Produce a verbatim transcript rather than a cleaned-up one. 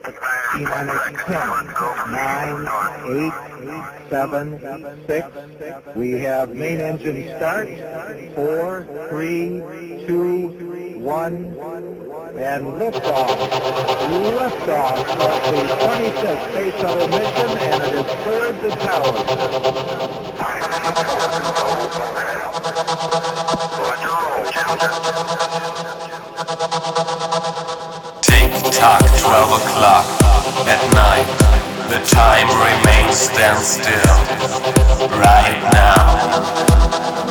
T-minus ten, nine, eight, seven, six. We have main engine start. Four, three, two, one, and liftoff. Liftoff of the twenty-sixth Space Shuttle mission, and it has cleared the tower. Tick-tock, twelve o'clock at night. The time remains standstill right now.